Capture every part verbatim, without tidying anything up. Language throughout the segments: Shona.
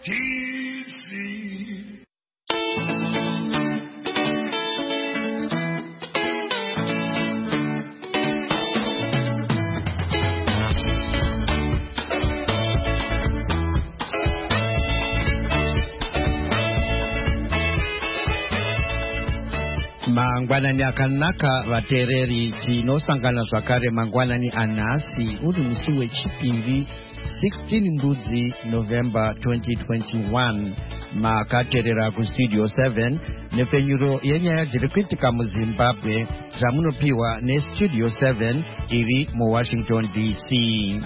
T C. Mangwanani akanaka vatereri tinosangana zvakare mangwanani anhasi uri musi wechipiri sixteen Mbudzi November twenty twenty-one. Makaterera kustudio seven nepfenyuro yenyaya dziri kuitika muZimbabwe zvamunopiwa nestudio seven iri muWashington D C.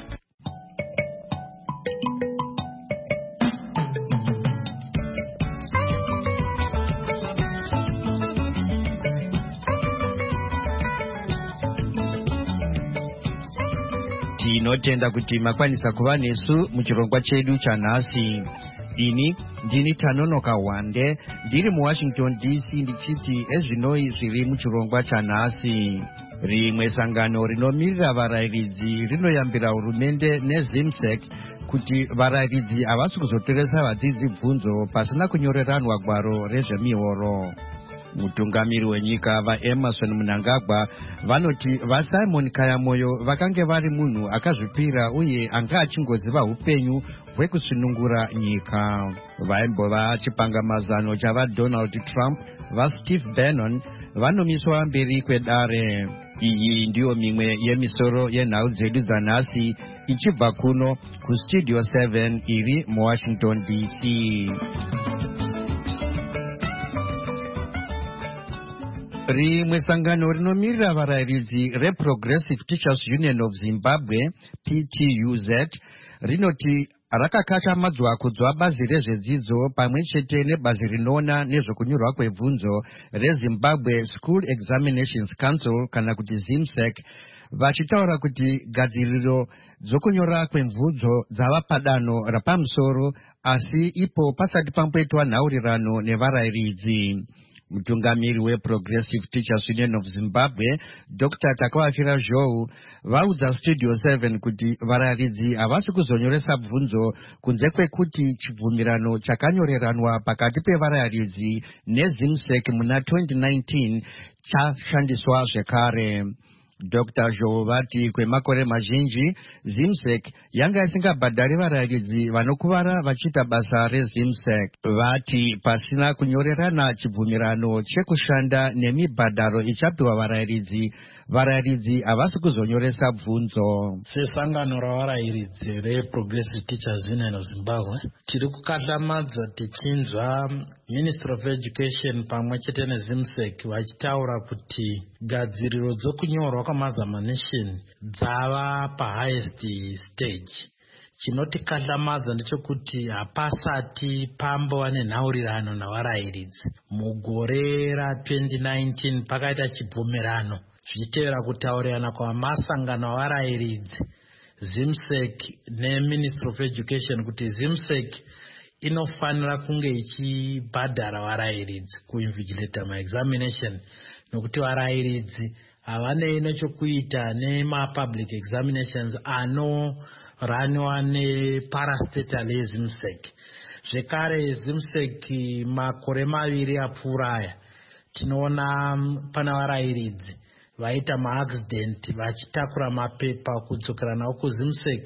Tinotenda kuti makwanisa kuva nesu muchirongwa chedu chanhasi. Ini ndini Tanonoka Wande ndiri muWashington D C ndichiti ezvinoi zviri muchirongwa chanhasi. Rimwe sangano rinomirira varayiridzi rinoyambira hurumende neZimsec kuti varayiridzi havasi kuzotoresa vadzidzi bvunzo pasina kunyoreranwa gwaro rezvemihoro. Mutungamiri wenyika vaEmerson Mnangagwa vanoti vaSimon Kayamoyo vakange vari munhu akazvipira uye anga achingoziva upenyu hwekusunungura nyika. Vaimbova chipangamazano chavaDonald Trump vaSteve Bannon vanomiswa mberi kwedare. Iyi ndiyo mimwe yemisoro yenhau dzedu dzanhasi ichibva kuno kustudio seven iri muWashington D C. Rimwe sangano rinomirira varayiridzi reProgressive Teachers Union of Zimbabwe P T U Z rinoti rakakachamadzwa kudzwa bazi rezvedzidzo pamwe chete nebazi rinoona nezvokunyorwa kwebvunzo reZimbabwe School Examinations Council kana kuti Zimsec, vachitaura kuti gadziriro dzokunyora kwebvunzo dzava padanho rapamusoro asi ipo pasati pamboitwa nhaurirano nevarayiridzi. Mutungamiri weProgressive Teachers Union of Zimbabwe Doctor Takawafira Zhou vaudza studio seven kuti varayiridzi havasi kuzonyoresa bvunzo kunze kwekuti chibvumirano chakanyoreranwa pakati pevarayiridzi neZimsec muna twenty nineteen chashandiswa zvekare. Doctor Zhou vati kwemakore mazhinji Zimsec yanga isingabhadhari varayiridzi vanokuvara vachiita basa reZimsec. Vati pasina kunyorerana chibvumirano chekushanda nemibhadharo ichapiwa varayiridzi, varayiridzi havasi kuzonyoresa bvunzo. Sesangano ravarayiridzi reProgressive Teachers Union of Zimbabwe tiri kukatlamadza tichinzwa Ministry of Education pamwe chete neZimsec vachitaura kuti gadziriro dzokunyorwa kwamazamanisheni dzava pahighest stage. Chinotikatlamadza ndechekuti hapasati pambova nenhaurirano navarayiridzi. Mugore ra twenty nineteen pakaita chibvumirano zvichitevera kutaurirana kwamasangano avarayiridzi Zimsec neMinistry of Education kuti Zimsec inofanira kunge ichibhadhara varayiridzi kuinvigilata maexamination nokuti varayiridzi havanei nechokuita nemapublic examinations anoraniwa neparastatali yeZimsec. Zvekare Zimsec makore maviri apfuura aya tinoona pana varayiridzi vaita maaccident vachitakura mapepa kudzokera nawo kuZimsec.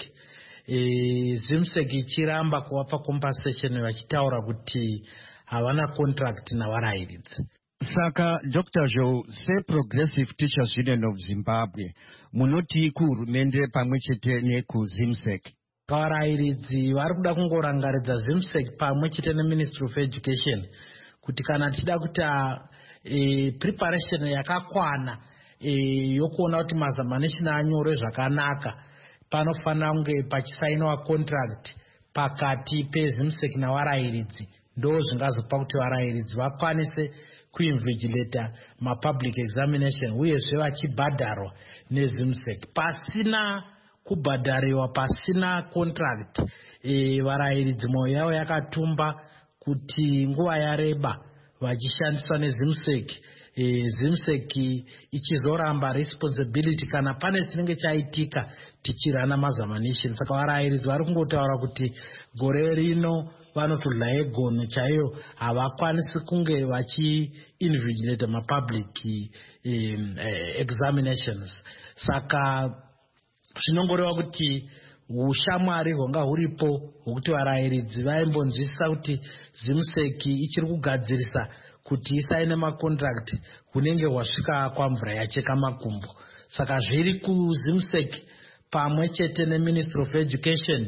E, Zimsec ichiramba kuvapa compensation vachitaura kuti havana contract navarayiridzi. Saka Doctor Zhou, seProgressive Teachers Union of Zimbabwe munoti kuhurumende pamwe chete nekuZimsec? Varayiridzi vari kuda kungorangaridza Zimsec pamwe chete neMinistry of Education kuti kana tichida kuita e, preparation yakakwana e, yokuona kuti mazamanisheni anyorwe zvakanaka, panofanira kunge pachisainiwa contract pakati peZimsec navarayiridzi. Ndo zvingazopa kuti varayiridzi vakwanise kuinvigilata mapublic examination uyezve vachibhadharwa neZimsec. Pasina kubhadhariwa, pasina contract, e, varayiridzi mwoyo yavo yakatumba kuti nguva yareba vachishandiswa neZimsec e, ZIMSEC ichizoramba responsibility kana pane chinenge chaitika tichirana mazamanisheni. Saka varayiridzi vari kungotaura kuti gore rino vanotodla egono chaiyo, havakwanisi kunge vachi-invigilate mapublic um, uh, examinations. Saka zvinongoreva kuti ushamwari hwanga huripo hwokuti varayiridzi vaimbonzwisisa kuti ZIMSEC ichiri kugadzirisa kuti isaine macontract hunenge hwasvika kwamvura yacheka makumbo. Saka zviri kuZIMSEC pamwe chete neMinistry of Education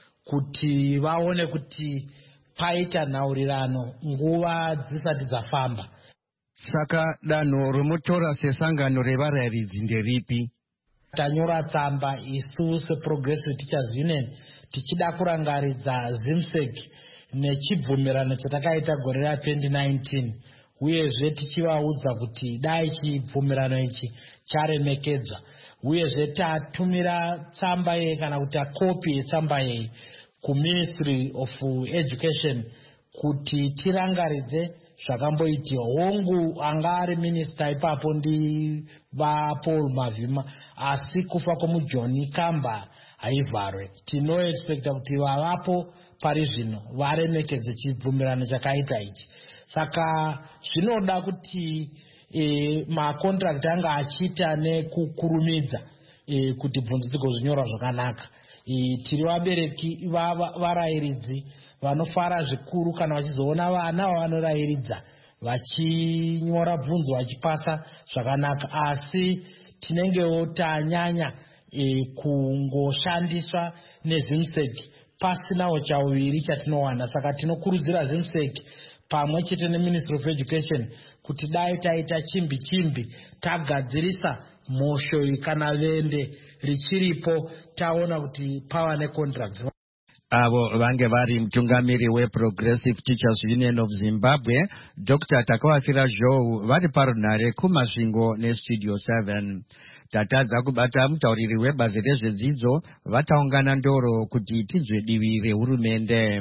kuti vaone kuti paita nhaurirano nguva dzisati dzafamba. Saka danho romutora sesangano revarayiridzi nderipi? Tanyora tsamba isu seProgressive Teachers Union tichida kurangaridza ZIMSEC nechibvumirano chatakaita gore ra twenty nineteen, uyezve tichivaudza kuti dai chibvumirano ichi charemekedzwa, uyezve tatumira tsamba ye kana kuti kopi yetsamba ye kuMinistry of Education kuti tirangaridze zvakamboitirwa. Hongu anga ari minista ipapo ndi vaPaul Mavhima, asi kufa kwomuJohn Kamba haivharwe. Tinoexpecta kuti vavapo pari zvino varemekedze chibvumirano chakaita ichi. Saka zvinoda kuti e, makontrakt anga achiita nekukurumidza e, kuti bvunzo dzigozvinyora zvakanaka. E, tiri vabereki varayiridzi vanofara zvikuru kana vachizoona vana vavanorayiridza vachinyora bvunzo vachipasa zvakanaka, asi tinengewo tanyanya e, kungoshandiswa neZIMSEC pasinawo chauviri chatinowana. Saka tinokurudzira ZIMSEC pamwe chete neMinistry of Education kuti dai taita chimbi chimbi tagadzirisa mhosho kana vende richiripo taona kuti pava necontract. Avo vange vari mutungamiri weProgressive Teachers Union of Zimbabwe, Doctor Takawafira Joe, vari parunhare kumasvingo neStudio seven. Tatadza kubata mutauriri webazi rezvedzidzo, vataungana ndoro kuti tinzwe divi rehurumende.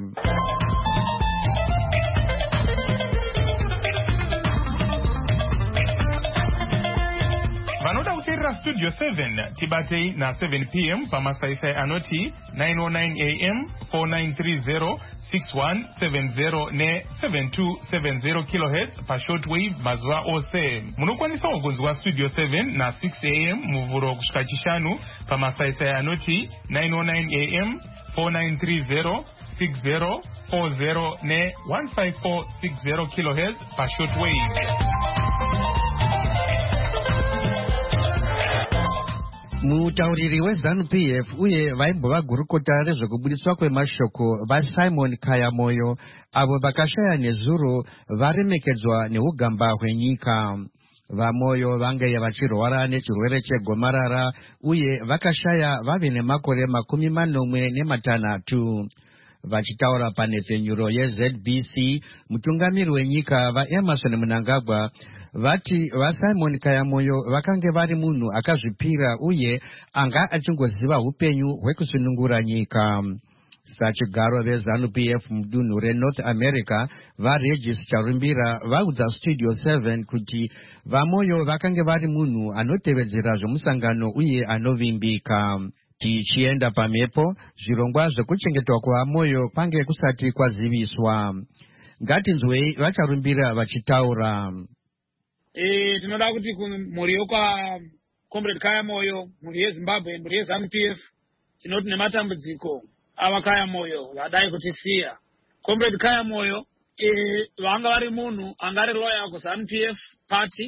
Vanoda kuteerera Studio seven tibatei na seven p m pamasaisai anoti nine oh nine a m four nine three zero six one seven zero ne seven two seven zero kilohertz pashortwave mazuva ose. Munokwanisa kugonzwa Studio seven na six a m muvhuro kusvika chishanu pamasaisai anoti nine oh nine a m four nine three zero six zero four zero ne one five four six zero kilohertz pashortwave. Mutauriri weZANU P F uye vaimbova gurukota rezvekubudiswa kwemashoko vaSimon Kayamoyo, avo vakashaya nezuro varemekedzwa neugamba hwenyika. VaMoyo vange vachirwara nechirwere chegomarara uye vakashaya vave nemakore makumi manomwe nematanhatu. Vachitaura panhepfenyuro yeZ B C, mutungamiri wenyika vaEmerson Mnangagwa vati vaSimon Kayamoyo vakange vari munhu akazvipira uye anga achingoziva upenyu hwekusunungura nyika. Sachigaro veZANU P F mudunhu reNorth America vaRegis Charumbira vaudza Studio seven kuti vaMoyo vakange vari munhu anotevedzera zvemusangano uye anovimbika. Tichienda pamhepo, zvirongwa zvekuchengetwa kwaMoyo kwange kusati kwaziviswa. Ngatinzwei vaCharumbira vachitaura. Eh, tinoda kuti mhuri yokwa Comrade Kayamoyo, mhuri yeZimbabwe, mhuri yeZANU P F, tinoti nematambudziko ava Kayamoyo vadai kutisiya. Comrade Kayamoyo eh, vanga vari munhu angari lawyer kuZANU P F party,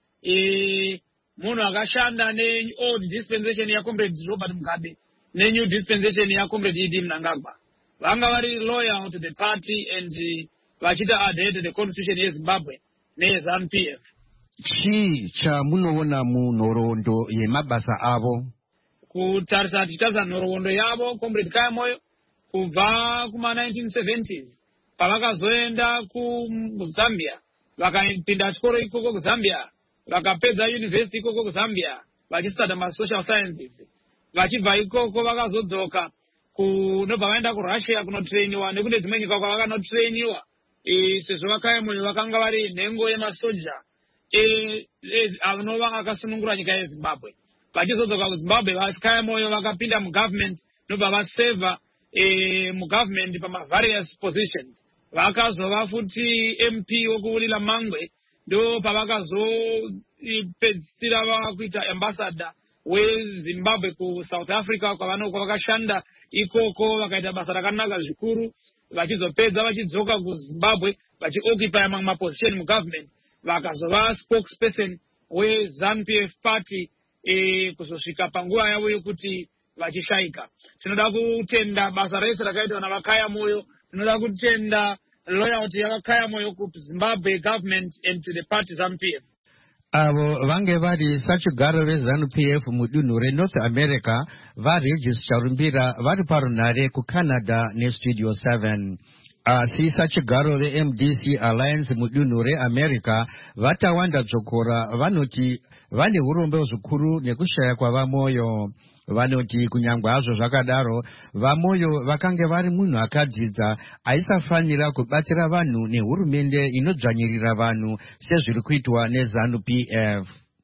eh, munhu akashanda neold dispensation yaComrade Robert Mugabe nenew dispensation yaComrade Idi Mnangagwa. Vanga vari loyal to the party and uh, vachita adhere to the constitution yeZimbabwe neyeZANU P F. Chii chamunoona munhoroondo yemabasa avo? Kutarisa tichitaza nhoroondo yavo Comrade Kayamoyo kubva kuma nineteen seventies pavakazoenda kuZambia, vakapinda chikoro ikoko kuZambia, vakapedza university ikoko kuZambia vachistada masocial sciences. Vachibva ikoko vakazodzoka kunobva vaenda kuRussia kunotrainiwa nekune dzimwe nyika kwavakanotrainiwa. Sezvo vaKayamoyo vakanga vari nhengo yemasoja anova akasunungura nyika yeZimbabwe. Vachizodzoka kuZimbabwe vakaya moyo vakapinda mugovernment nobva vaseva mugovernment pamavarious positions. Vakazova futi M P wokuwurira Mangwe ndo pavakazopedzisira vakuita ambassador weZimbabwe ku South Africa kwavanoko vakashanda ikoko vakaita basa rakanaka zvikuru vachizopedza vachidzoka kuZimbabwe vachioccupy mamwe maposition mugovernment vakazova spokesperson weZANU P F party e kuzosvika panguva yavo yokuti vachishaika. Tinoda kutenda basa rese rakaitwa navakaya moyo. Tinoda kutenda loyalty yakakaya moyo ku Zimbabwe government and to the party ZANU P F. Avo vange vari sachigaro veZANU P F mudunhu reNorth America varegistra rumbira vari parunhare kuCanada neStudio seven. Asi sachigaro veM D C Alliance mudunhu reAmerica vatawanda dzokora vanoti vane urombe zvikuru nekushaya kwavamoyo. Vanoti kunyangwa hazvo zvakadaro vamoyo vakange vari munhu akadzidza aisafanira kubatsira vanhu nehurumende inodzvanyirira vanhu sezviri kuitwa neZANU P F.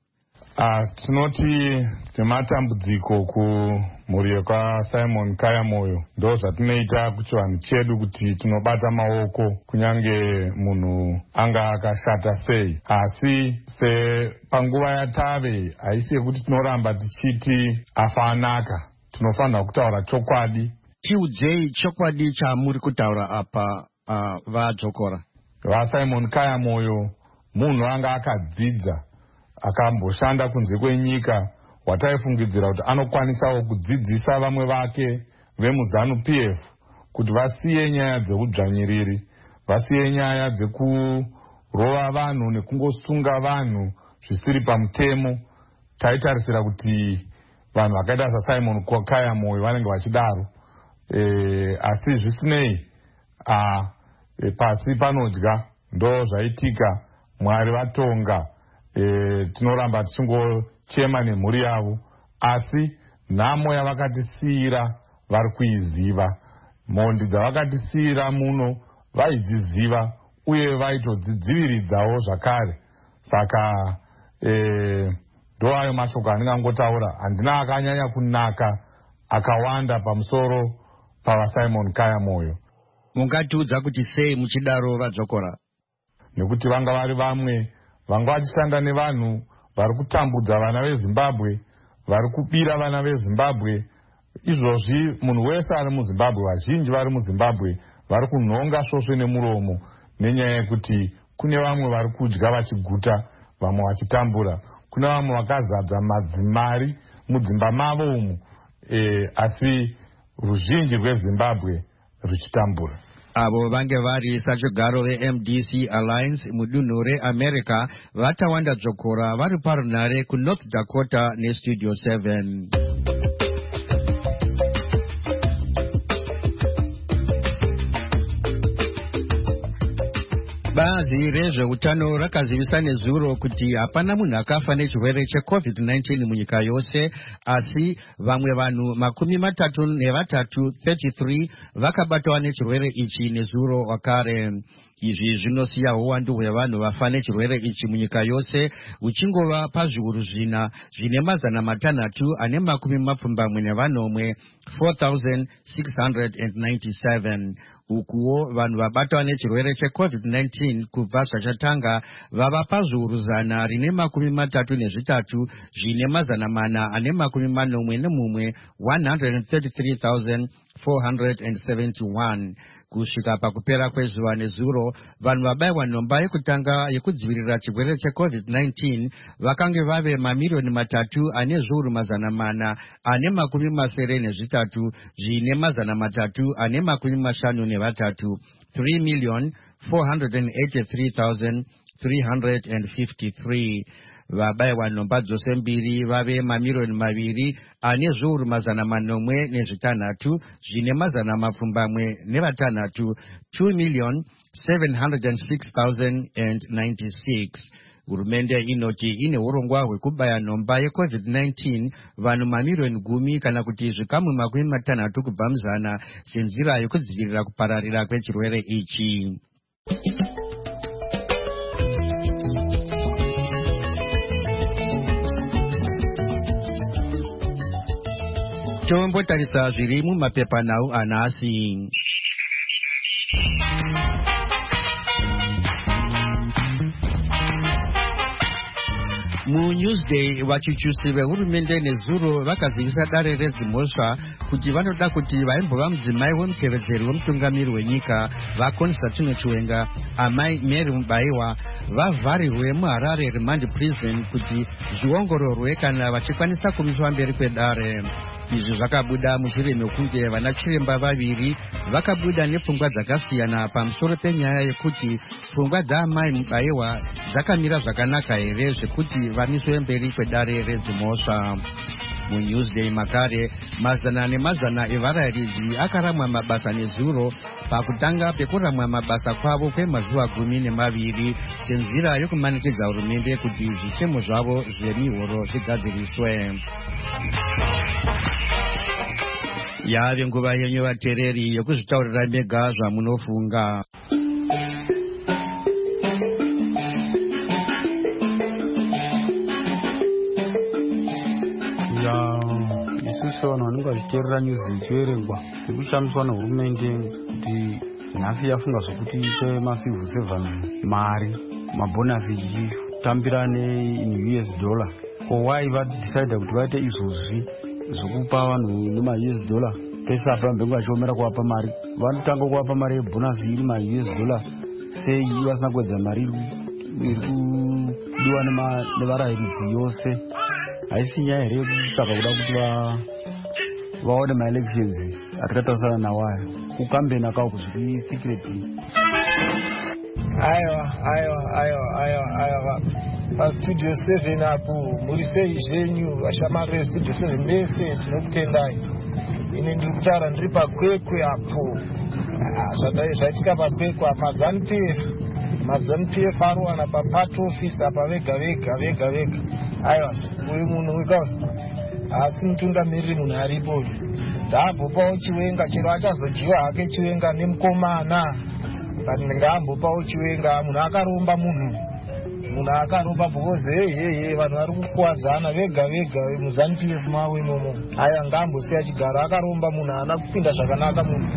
Uh, tinoti nematambudziko kumhuri yekwaSimon Kaya Moyo ndo zvatinoita kuchivanhu chedu kuti tinobata maoko kunyange munhu anga akashata sei. Asi sepanguva yatave haisi yekuti tinoramba tichiti afanaka, tinofanira kutaura chokwadi. Tiudzei chokwadi chamuri kutaura apa uh, vadzokora. VaSimon Kaya Moyo munhu anga akadzidza akamboshanda kunze kwenyika wataifungidzira kuti anokwanisawo kudzidzisa vamwe vake vemuZANU P F kuti vasiye nyaya dzekudzvanyiriri, vasiye nyaya dzekurova vanhu nekungosunga vanhu zvisiri pamutemo. Taitarisira kuti vanhu vakaita saSimon Kaya Moyo vanenge vachidaro. E, asi zvisinei a e, pasi panodya ndo zvaitika. Mwari vatonga. E, tinoramba tichingochema nemhuri yavo, asi nhamo yavakatisiyira vari kuiziva. Mhondi dzavakatisiyira muno vaidziziva uye vaitodzidziviridzawo zvakare. Saka e, ndo ayo mashoko andingangotaura. Handina akanyanya kunaka akawanda pamusoro pavaSimon Kaya Moyo. Mungatiudza kuti sei muchidaro vadzokora? Nekuti vanga vari vamwe vanga vachishanda nevanhu vari kutambudza vana veZimbabwe, vari kubira vana veZimbabwe. Izvozvi munhu wese ari muZimbabwe, vazhinji vari muZimbabwe vari kunhonga svosve nemuromo nenyaya yekuti kune vamwe vari kudya vachiguta, vamwe vachitambura. Kune vamwe vakazadza madzimari mudzimba mavo umu, e, asi ruzhinji rweZimbabwe ruchitambura. Avo vange vari sachigaro veM D C Alliance mudunhu reAmerica vatawanda dzokora vari parunhare kuNorth Dakota neStudio seven. Bazi rezveutano rakazivisa nezuro kuti hapana munhu akafa nechirwere cheCovid nineteen munyika yose, asi vamwe vanhu makumi matatu nevatatu thirty-three vakabatwa nechirwere ichi nezuro wakare. Izvi zvinosiya uwandu hwevanhu vafa nechirwere ichi munyika yose uchingova pazviuru zvina zvine mazana matanhatu ane makumi mapfumbamwe nevanomwe four thousand six hundred ninety-seven. Ukuwo vanhu vabatwa nechirwere cheCovid nineteen kubva zvachatanga vava pazviuru zana rine makumi matatu nezvitatu zvine mazana mana ane makumi manomwe nemumwe one hundred thirty-three thousand four hundred seventy-one. Kusvika pakupera kwezuva nezuro, vanhu vabayiwa nhomba yekutanga yekudzivirira chirwere cheCovid nineteen vakange vave mamirioni matatu ane zviuru mazana mana ane makumi masere nezvitatu zvine mazana matatu ane makumi mashanu nevatatu, three million four hundred eighty-three thousand three hundred fifty-three. Vabayiwa nhomba dzose mbiri vave mamirioni maviri ane zviuru mazana manomwe nezvitanhatu zvine mazana mapfumbamwe nevatanhatu, two million seven hundred six thousand ninety-six. Hurumende inoti ine urongwa hwekubaya nhomba yeCovid nineteen vanhu mamirioni gumi kana kuti zvikamu makumi matanhatu kubva muzana senzira yekudzivirira kupararira kwechirwere ichi. tombotarisa zviri mumapepanhau anhasi. muNewsday vachichusi vehurumende nezuro vakazivisa dare rezimhosva kuti vanoda kuti vaimbova mudzimai wemukevedzeri wemutungamiri wenyika vaConstantino Chiwenga, amai Mary Mubaiwa, vavharirwe muHarare Remand Prison kuti zviongororwe kana vachikwanisa kumiswa mberi kwedare. Izvi zvakabuda mushure mekunge vana chiremba vaviri vakabuda nepfungwa dzakasiyana pamusoro penyaya yekuti pfungwa dzaamai Mubaiwa dzakamira zvakanaka here zvekuti vamiswe mberi kwedare redzimhosva. muNewsday makare mazana nemazana evarayiridzi akaramwa mabasa nezuro pakutanga pekuramwa mabasa kwavo kwemazuva gumi nemaviri senzira yokumanikidza hurumende kuti zvichemo zvavo zvemihoro zvigadziriswe. Yave nguva yenyu vateereri yokuzvitaurira mega zvamunofunga. isusu vanhu vanenge vachiteerera nyuzi ichiverengwa zvirikushamiswa nehurumende kuti nhasi yafunga zvokuti ipe macivil servants mari mabhonasi ichitambira neu s dollar. Ko why vadecide kuti vaite izvozvi zvokupa vanhu nema-u s dollar pese apa mbengu vachiomera kuvapa mari? Vanotanga kuvapa mari yebhonasi iri ma-u s dollar sei vasina kuwedza mari iri kudiwa nevarayiridzi yose? Haisi nyaya here yekusaka kuda kuti vaone maelections atikatarisana nawo ayo kukambeni akawo zviri secret. aiwa aiwa aiwa aiwa aiwa pastudio seven apo muri sei zvenyu vashamari vestudio seven vese tinokutendai. Ini ndiri kutaura ndiri pakwekwe apo zvaitika pakwekwe maZANU-P F maZANU-P F arowana paparty office apa vega vega vega vega. aiwa uyu munhu weka asi mutungamiriri munhu aripo ndaambopawo Chiwenga chero achazodyiwa hake Chiwenga nemukomana but ngaambopawo Chiwenga. Munhu akaromba munhu munhu akaromba bhokozi hehehe vanhu vari kukuwadzana vega vega muZANU-P F mavo imomo. Aya ngaambosiya chigaro akaromba munhu haana kupinda zvakanaka munhu.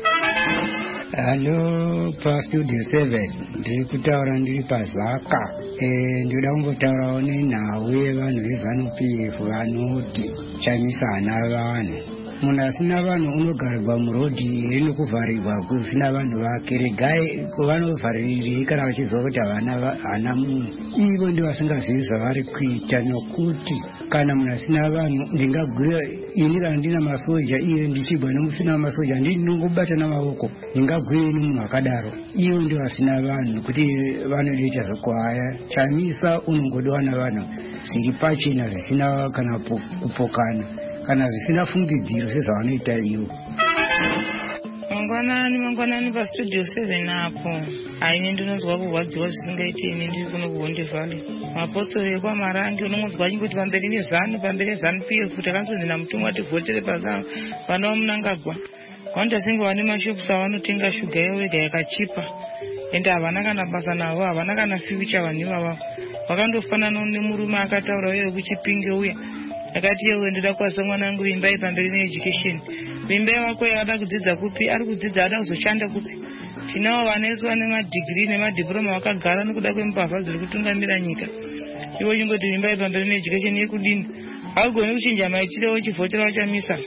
Hello, pastudio seven ndiri kutaura ndiri paZaka. Eh, ndinoda kumbotaurawo nenhau yevanhu veZANU-P F vanoti shamisa hana vanhu. Munhu asina vanhu unogarirwa murodhi nekuvharirwa kusina vanhu vake. Regai kuvanovharirei kana vachizwa kuti havana munhu. Ivo ndi vasingazivi zvavari kuita, nokuti kana munhu asina vanhu ndingagwira ini kana ndina masoja iye ndichibva nemusina masoja ndinongobata namaoko ndingagwire nemunhu akadaro. Ivo ndi vasina vanhu kuti vanoita zvokuhaya. Shamisa unongodiwa navanhu zviri pachena zvisina kana kupokana kana zvisina fungidziro sezvavanoita ivo. Mangwanani mangwanani pastudio seven apo aine ndinonzwa kurwadziwa zvisingaiti ini ndiri kuno kuHonde Valley. Mapostori ekwaMarangi unongonzwa achingoti pamberi nezanu pamberi neZANU-P F takanzonzi namutumwa tivhotere pazano vana vamunangagwa vandasinge vane mashopusi avanotenga shuga yewega yakachipa ende havana kana basa navo havana kana future vanhu ivavo. Vakandofanana nemurume akataura uye kuchipinge uya akati yewe ndida kuwasa mwanangu imbai pamberi needucation. Imbai wako yada kudzidza kupi? Ari kudzidza ada kuzoshanda kupi? Tinavo vanesu vane madigiri nemadiploma vakagara nekuda kwembavha dziri kutungamira nyika. Ivo chingoti imbai pamberi needucation yekudini? Haugoni kuchinja maitiro wechivhotera wachamisa.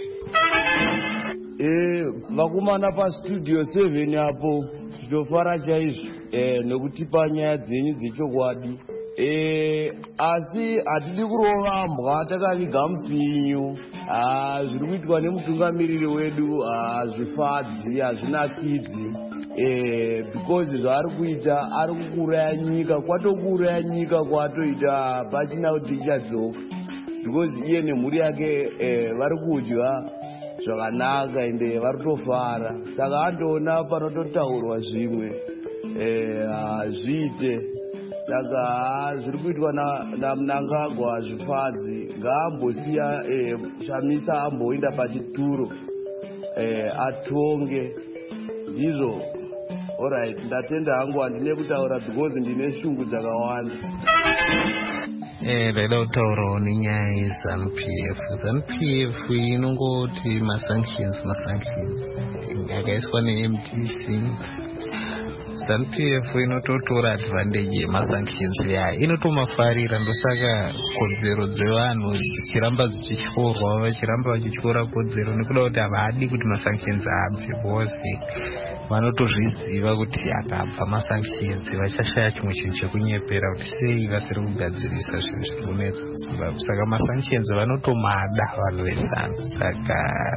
Eh, vakomana pastudio seven apo ndofara chaizvo eh nokutipa nyaya dzenyu dzechokwadi. Eh, asi hatidi kurova mbwa takaviga mupinyu. Ah, zviri kuitwa nemutungamiriri wedu hazvifadzi hazvinakidzi. Eh, because zvaari kuita ari kukuraya nyika, kwatokuraya nyika kwatoita pachina kuti ichadzoka. Because iye nemhuri yake eh vari kudya zvakanaka ende vari kutofara. Saka andoona panototaurwa zvimwe eh hazviite. Saka zviri kuitwa naMnangagwa hazvifadzi. Ngaambosiya eh Shamisa amboenda pachituro eh atonge ndizvo. Alright, ndatenda hangu handine kutaura because ndine shungu dzakawanda. Eh, ndaida kutaurawo nenyaya yeZANU P F. ZANU P F inongoti masanctions masanctions yakaiswa ne-M D C. ZANU P F inototora advantage yemasanctions aya, inotomafarira, ndosaka kodzero dzevanhu dzichiramba dzichityorwa, vachiramba vachityora kodzero nekuda kuti havadi kuti masanctions abve, because vanotozviziva kuti akabva masanctions vachashaya chimwe chinhu chekunyepera kuti sei vasiri kugadzirisa zvinhu zviri kunetsa kuZimbabwe. Saka masanctions vanotomada vanhu veZANU. Saka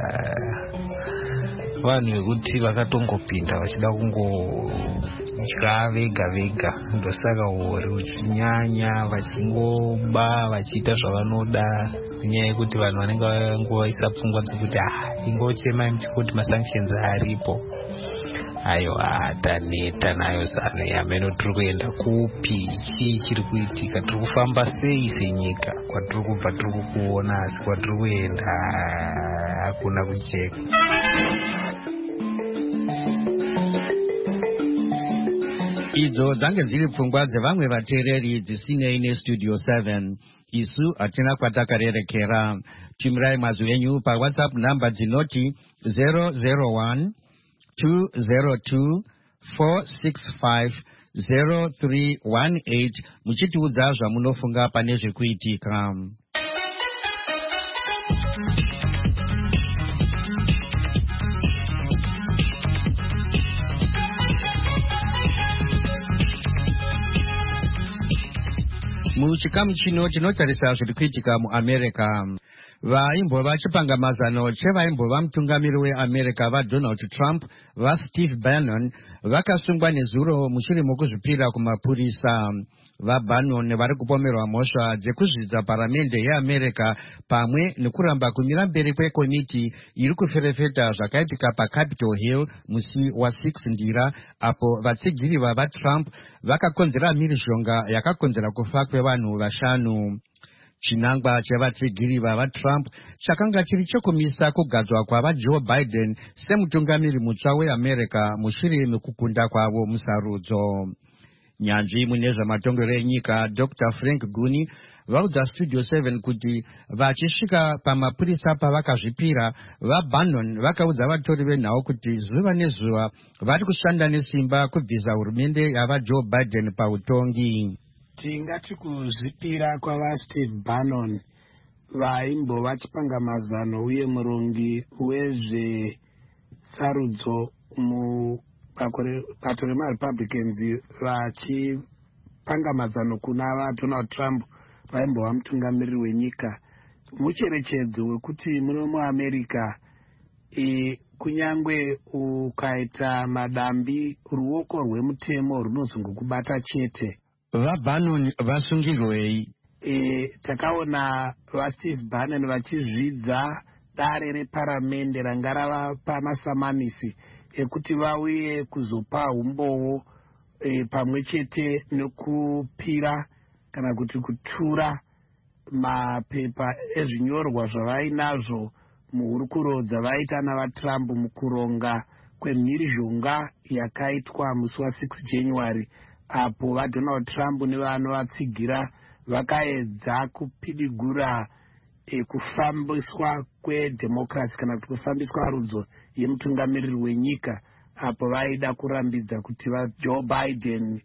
vanhu vekuti vakatongopinda vachida kungotya vega vega, ndosaka uri uchinyanya vachingoba vachiita zvavanoda, nenyaya yekuti vanhu vanenge vangovaisa pfungwa dzekuti ah ingochema kuti masanctions aripo. Aiwa, taneta nayo ZANU yameno, tiri kuenda kupi, chii chiri kuitika, tiri kufamba sei senyika, kwatiri kubva tiri kukuona, asi kwatiri kuenda hakuna kucheka. Idzo dzange dziri pfungwa dzevamwe vateereri dzisinei neStudio seven. Isu hatina kwatakarerekera. Tumirai mazwi enyu paWhatsApp namba dzinoti zero zero one two zero two four six five zero three one eight muchitiudza zvamunofunga pane zvekuitika. Muchikamu chino tinotarisa zviri kuitika muAmerica. Vaimbova chipangamazano chevaimbova mutungamiri weAmerica vaDonald Trump vaSteve Bannon vakasungwa nezuro mushure mokuzvipira kumapurisa. VaBannon vari kupomerwa mhosva dzekuzvidza paramende yeAmerica pamwe nekuramba kumira mberi kwekomiti iri kuferefeta zvakaitika paCapitol Hill musi wasix ndira, apo vatsigiri vavaTrump vakakonzera mhirizhonga yakakonzera kufa kwevanhu vashanu. Chinangwa chevatsigiri vavaTrump chakanga chiri chokumisa kugadzwa kwavaJoe Biden semutungamiri mutsva weAmerica mushure mekukunda kwavo musarudzo. Nyanzvi mune zvamatongero enyika Doctor Frank Guni vaudza Studio seven kuti vachisvika pamapurisa pavakazvipira, vaBannon vakaudza vatori venhau kuti zuva nezuva vari kushanda nesimba kubvisa hurumende yavaJoe Biden pautongi. Tingati kuzvipira kwavaSteve Bannon vaimbova chipangamazano uye murongi wezvesarudzo mubato remaRepublicans vachipangamazano kuna vaDonald Trump vaimbova mutungamiriri wenyika, mucherechedzo wekuti muno muAmerica e, kunyangwe ukaita madambi ruoko rwemutemo runozongokubata chete. VaBannon vasungirwei? E, takaona vaSteve Bannon vachizvidza dare reparamende ranga rava pamasamanisi ekuti vauye kuzopa umbowo e, pamwe chete nekupira kana kuti kutura mapepa ezvinyorwa zvavainazvo muhurukuro dzavaita navaTrump mukuronga kwemhirizhonga yakaitwa musi wasix January, apo vaDonald Trump nevanovatsigira vakaedza kupidigura e, kufambiswa kwedhemokirasi kana kuti kufambiswa rudzo yemutungamiriri wenyika, apo vaida kurambidza kuti vaJoe Biden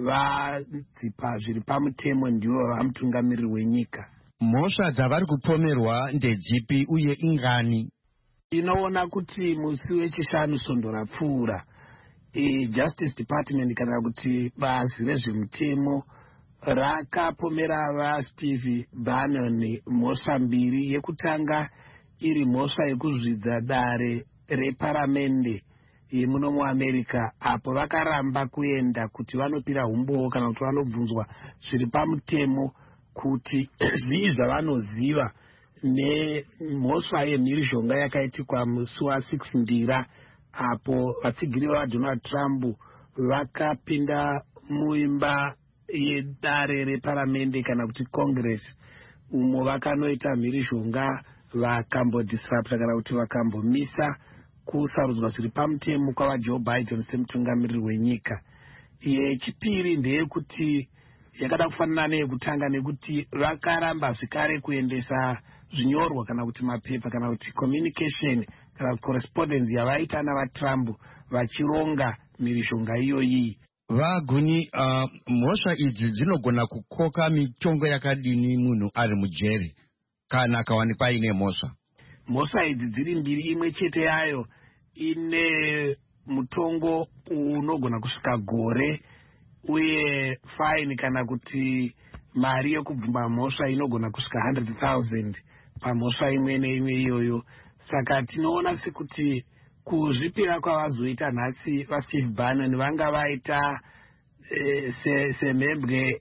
vadzipa zviri pamutemo ndivo vamutungamiriri wenyika. Mhosva dzavari kupomerwa ndedzipi uye ingani? Inoona kuti musi wechishanu svondo rapfuura e, Justice Department kana kuti bazi rezvemutemo rakapomera vaSteve Bannon mhosva mbiri. Yekutanga iri mhosva yekuzvidza dare reparamende yemuno muAmerica, apo vakaramba kuenda kuti vanopira umbowo kana kuti vanobvunzwa zviri pamutemo kuti zvii zvavanoziva nemhosva yemhirizhonga yakaitikwa musi wasix ndira, apo vatsigiri vaDonald Trump vakapinda muimba yedare reparamende kana kuti Congress, umo vakanoita mhirizhonga vakambodisrupta kana kuti vakambomisa kusarudzwa zviri pamutemo kwavaJoe Biden semutungamiriri wenyika. Yechipiri ndeyekuti yakada kufanana neyekutanga nekuti vakaramba zvikare kuendesa zvinyorwa kana kuti mapepa kana kuti communication kana correspondence yavaita navatrump vachironga mhirizhonga iyoyi. Vaguni, uh, mhosva idzi dzinogona kukoka mitongo yakadini munhu ari mujeri kana akawanikwa aine mhosva? Mhosva idzi dziri mbiri, imwe chete yayo ine mutongo unogona kusvika gore uye fine kana kuti mari yekubvumba mhosva inogona kusvika one hundred thousand pamhosva imwe neimwe iyoyo. Saka tinoona sekuti kuzvipira kwavazoita nhasi vaSteve Bannon vanga vaita eh, semhembwe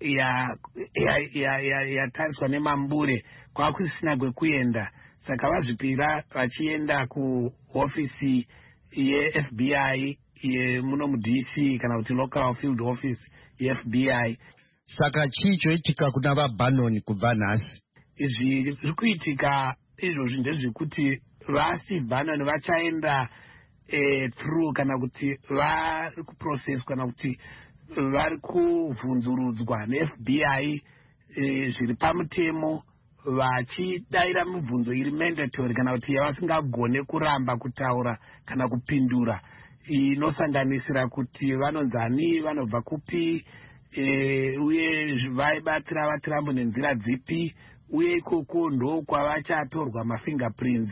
yatariswa nemambure kwakusisina kwekuenda. Saka vazvipira vachienda kuhofisi yeF B I yemuno muD C kana kuti local field office yeF B I. Saka chii choitika kuna vaBannon kubva nhasi? Izvi zviri kuitika izvozvi ndezvekuti vaSteve Bannon vachaenda eh, through kana kuti vari kuprocess kana kuti vari kuvhunzurudzwa neF B I eh, zviri pamutemo vachidaira mibvunzo iri mandatory kana kuti yavasingagone kuramba kutaura kana kupindura, inosanganisira kuti vanonzani, vanobva kupi, e, uye vaibatira vaTrump nenzira dzipi, uye ikoko ndo kwavachatorwa mafingerprints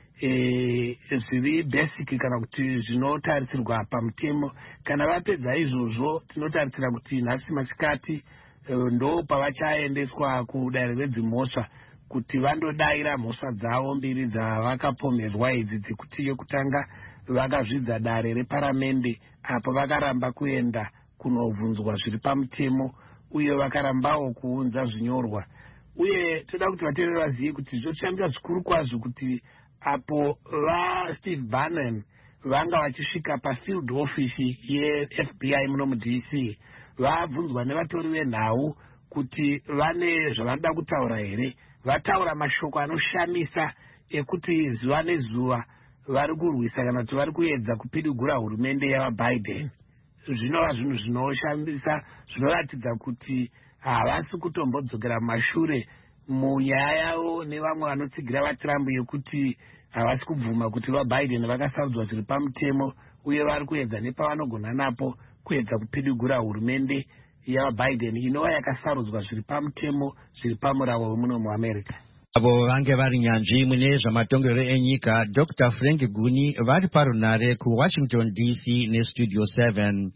e, zviri basic kana kuti zvinotarisirwa pamutemo. Kana vapedza izvozvo tinotarisira kuti nhasi masikati ndo pavachaendeswa kudare redzimhosva kuti vandodaira mhosva dzavo mbiri dzavakapomerwa idzi dzekuti yekutanga vakazvidza dare reparamende apo vakaramba kuenda kunobvunzwa zviri pamutemo uye vakarambawo kuunza zvinyorwa. Uye toda kuti vateereri vazive kuti zvochambira zvikuru kwazvo kuti apo vaSteve Bannon vanga vachisvika pafield office yeF B I muno muD C vabvunzwa nevatori venhau kuti vane zvavanoda kutaura here. Vataura mashoko anoshamisa ekuti zuva nezuva vari kurwisa kana kuti vari kuedza kupidigura hurumende yavaBiden. Zvinova zvinhu zvinoshamisa zvinoratidza kuti havasi kutombodzokera mashure munyaya yavo nevamwe vanotsigira vaTrump yekuti havasi kubvuma kuti vaBiden vakasarudzwa zviri pamutemo uye vari kuedza nepavanogona napo kuedza kupidigura hurumende yavaBiden inova yakasarudzwa zviri pamutemo zviri pamuravo wemuno muAmerica. Avo vange vari nyanzvi mune zvamatongero enyika, Doctor Frank Guni vari parunare kuWashington D C neStudio seven.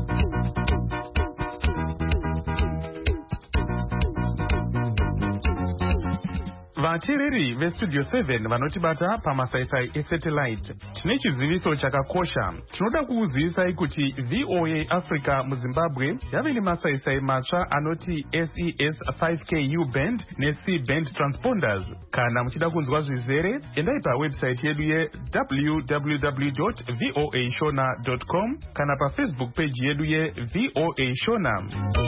vateereri vestudio seven vanotibata pamasaisai esatellite, tine chiziviso chakakosha. Tinoda kukuzivisai kuti V O A Africa muZimbabwe yave nemasaisai matsva anoti S E S five K U band neC band transponders. Kana muchida kunzwa zvizere, endai pawebsite yedu ye w w w dot voa shona dot com kana pafacebook page yedu ye V O A Shona.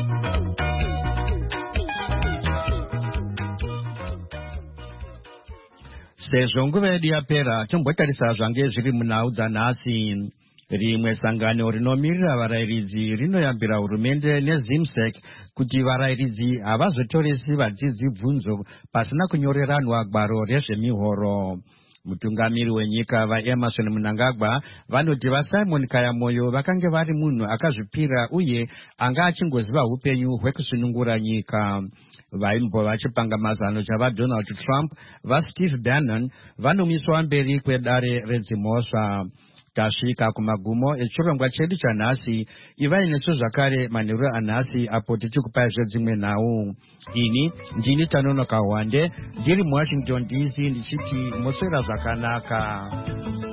Sezvo nguva yedu yapera, tombotarisa zvange zviri munhau dzanhasi. Rimwe sangano rinomirira varayiridzi rinoyambira hurumende neZIMSEC kuti varayiridzi havazotoresi vadzidzi bvunzo pasina kunyoreranwa gwaro rezvemihoro. Mutungamiri wenyika vaEmerson Mnangagwa vanoti vaSimon Kayamoyo vakange vari munhu akazvipira uye anga achingoziva upenyu hwekusunungura nyika. Vaimbo vachipanga mazano chavaDonald Trump vaSteve Bannon vanomiswa mberi kwedare redzimhosva. Tasvika kumagumo echirongwa chedu chanhasi. Ivai nesu zvakare manheru anhasi apo tichikupai zvedzimwe nhau. Ini ndini Tanonoka Hwande ndiri muWashington D C ndichiti moswera zvakanaka.